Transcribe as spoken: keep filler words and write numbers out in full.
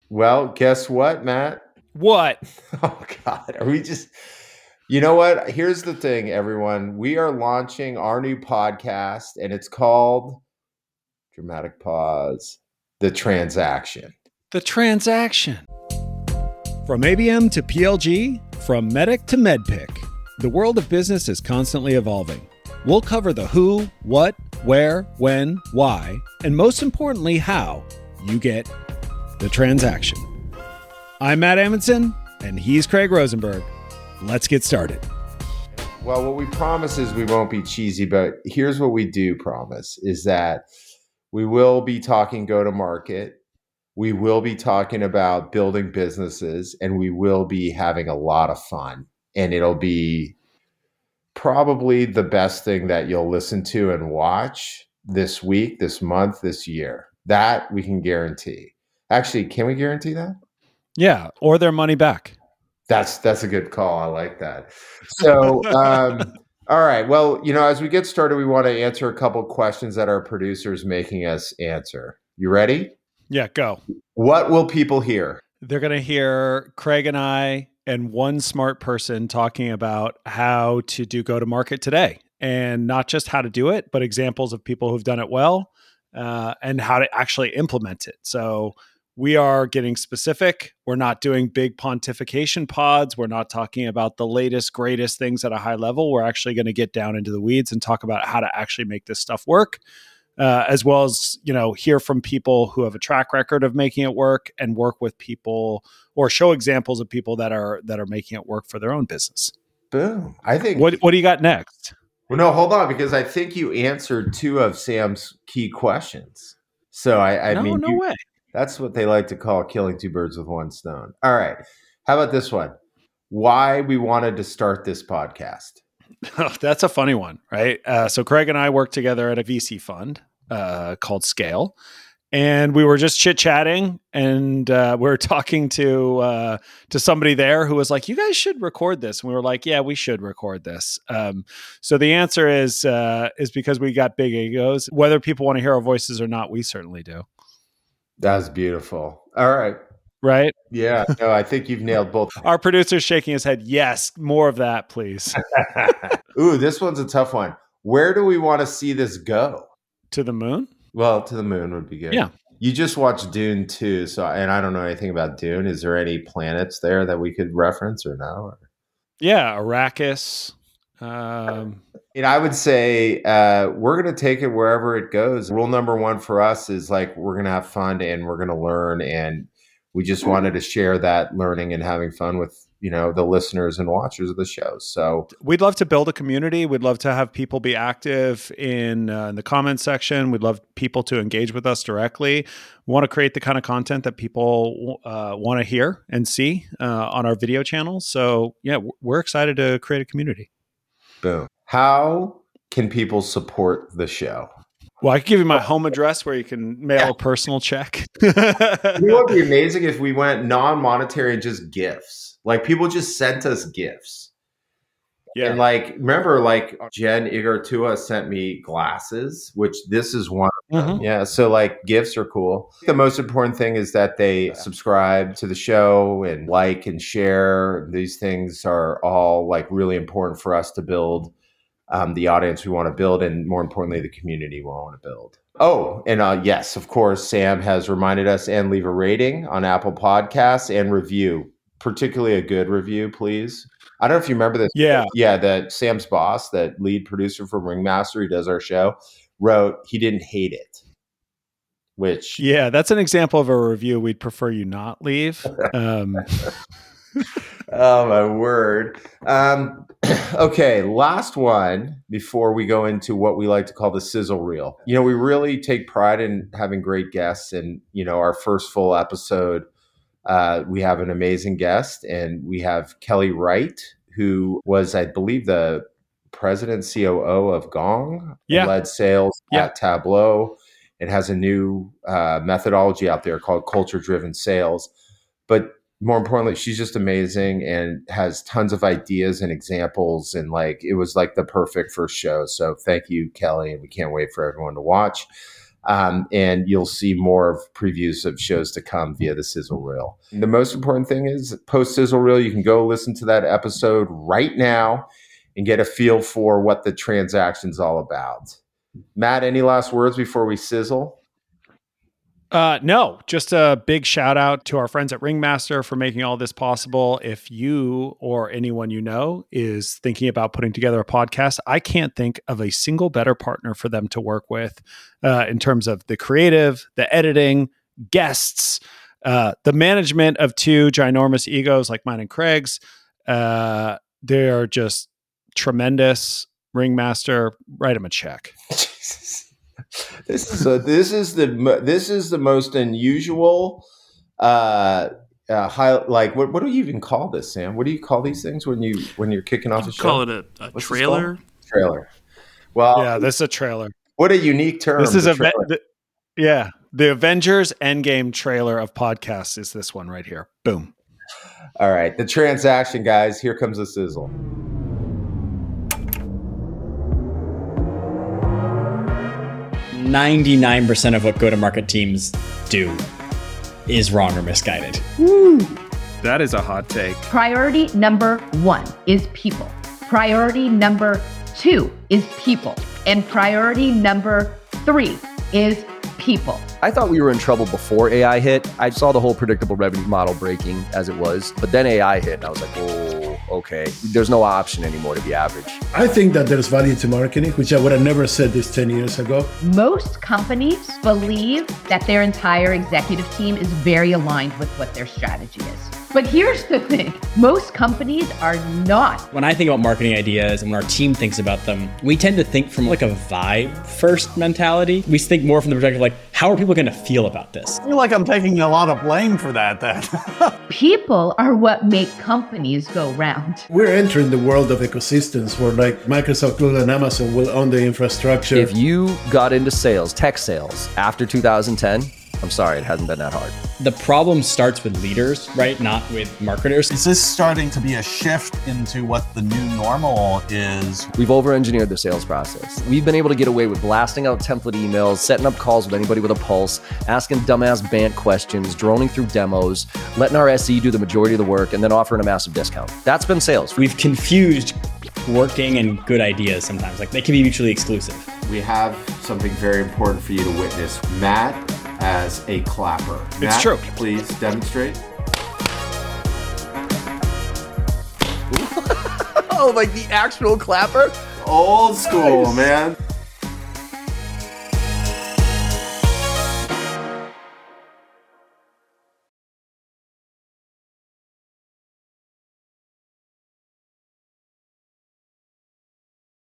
Well, guess what, Matt? What? Oh, God. Are we just, you know what? Here's the thing, everyone. We are launching our new podcast, and it's called Dramatic Pause, The Transaction. The Transaction. From A B M to P L G, from Medic to MedPick, the world of business is constantly evolving. We'll cover the who, what, where, when, why, and most importantly, how you get the transaction. I'm Matt Amundsen, and he's Craig Rosenberg. Let's get started. Well, what we promise is we won't be cheesy, but here's what we do promise is that we will be talking go-to-market. We will be talking about building businesses, and we will be having a lot of fun. And it'll be probably the best thing that you'll listen to and watch this week, this month, this year. That we can guarantee. Actually, can we guarantee that? Yeah, or their money back. That's that's a good call. I like that. So, um, all right. Well, you know, as we get started, we want to answer a couple questions that our producer's making us answer. You ready? Yeah, go. What will people hear? They're going to hear Craig and I and one smart person talking about how to do go-to-market today, and not just how to do it, but examples of people who've done it well uh, and how to actually implement it. So we are getting specific. We're not doing big pontification pods. We're not talking about the latest, greatest things at a high level. We're actually going to get down into the weeds and talk about how to actually make this stuff work. Uh, as well as, you know, hear from people who have a track record of making it work, and work with people or show examples of people that are that are making it work for their own business. Boom. I think. What What do you got next? Well, no, hold on, because I think you answered two of Sam's key questions. So I, I no, mean, no you, way. That's what they like to call killing two birds with one stone. All right. How about this one? Why we wanted to start this podcast? Oh, that's a funny one, right? Uh, so Craig and I work together at a V C fund uh, called Scale, and we were just chit chatting, and uh, we were talking to uh, to somebody there who was like, "You guys should record this." And we were like, "Yeah, we should record this." Um, so the answer is uh, is because we got big egos. Whether people want to hear our voices or not, we certainly do. That's beautiful. All right. Right? Yeah. No, I think you've nailed both. Our producer's shaking his head. Yes, more of that, please. Ooh, this one's a tough one. Where do we want to see this go? To the moon? Well, to the moon would be good. Yeah. You just watched Dune two, so and I don't know anything about Dune. Is there any planets there that we could reference or no? Yeah, Arrakis. Um, and I would say uh, we're going to take it wherever it goes. Rule number one for us is like we're going to have fun and we're going to learn, and we just wanted to share that learning and having fun with, you know, the listeners and watchers of the show. So we'd love to build a community. We'd love to have people be active in, uh, in the comments section. We'd love people to engage with us directly. We want to create the kind of content that people uh, want to hear and see uh, on our video channels. So yeah, we're excited to create a community. Boom. How can people support the show? Well, I can give you my home address where you can mail yeah. a personal check. You know what would be amazing if we went non-monetary and just gifts. Like people just sent us gifts. Yeah. And like, remember, like Jen Igartua sent me glasses, which this is one of them. Mm-hmm. Yeah. So like gifts are cool. The most important thing is that they yeah. subscribe to the show and like and share. These things are all like really important for us to build um, the audience we want to build, and more importantly, the community we want to build. Oh, and uh, yes, of course, Sam has reminded us, and leave a rating on Apple Podcasts and review, particularly a good review, please. I don't know if you remember this. Yeah. Yeah, that Sam's boss, that lead producer from Ringmaster, who does our show, wrote he didn't hate it. Which yeah, that's an example of a review we'd prefer you not leave. Um, oh, my word. Um, okay, last one before we go into what we like to call the sizzle reel. You know, we really take pride in having great guests, and, you know, our first full episode, uh, we have an amazing guest, and we have Kelly Wright, who was, I believe, the president C O O of Gong, yeah. led sales yeah. at Tableau, and has a new uh, methodology out there called culture-driven sales. But more importantly, she's just amazing and has tons of ideas and examples. And like, it was like the perfect first show. So thank you, Kelly. And we can't wait for everyone to watch. Um, and you'll see more of previews of shows to come via the Sizzle Reel. The most important thing is post Sizzle Reel, you can go listen to that episode right now and get a feel for what the transaction's all about. Matt, any last words before we sizzle? Uh, no, just a big shout out to our friends at Ringmaster for making all this possible. If you or anyone you know is thinking about putting together a podcast, I can't think of a single better partner for them to work with uh, in terms of the creative, the editing, guests, uh, the management of two ginormous egos like mine and Craig's. Uh, they are just tremendous. Ringmaster, write them a check. This is a, this is the this is the most unusual uh, uh high, like what what do you even call this, Sam? What do you call these things when you when you're kicking off a show? Call it a, a trailer. Trailer. Well, yeah, this is a trailer. What a unique term. This is a the, yeah, the Avengers Endgame trailer of podcasts is this one right here. Boom. All right, the transaction, guys. Here comes the sizzle. ninety-nine percent of what go-to-market teams do is wrong or misguided. Woo. That is a hot take. Priority number one is people. Priority number two is people. And priority number three is people. I thought we were in trouble before A I hit. I saw the whole predictable revenue model breaking as it was, but then A I hit and I was like, oh, okay. There's no option anymore to be average. I think that there's value to marketing, which I would have never said this ten years ago. Most companies believe that their entire executive team is very aligned with what their strategy is. But here's the thing, most companies are not. When I think about marketing ideas and when our team thinks about them, we tend to think from like a vibe first mentality. We think more from the perspective like, how are people going to feel about this? I feel like I'm taking a lot of blame for that then. People are what make companies go round. We're entering the world of ecosystems where like Microsoft, Google, and Amazon will own the infrastructure. If you got into sales, tech sales, after two thousand ten, I'm sorry, it hasn't been that hard. The problem starts with leaders, right? Not with marketers. Is this starting to be a shift into what the new normal is? We've over-engineered the sales process. We've been able to get away with blasting out template emails, setting up calls with anybody with a pulse, asking dumbass Bant questions, droning through demos, letting our S E do the majority of the work, and then offering a massive discount. That's been sales. We've confused working and good ideas sometimes. Like they can be mutually exclusive. We have something very important for you to witness. Matt as a clapper. It's Matt, true. Please demonstrate. Oh, like the actual clapper? Old school, nice. Man.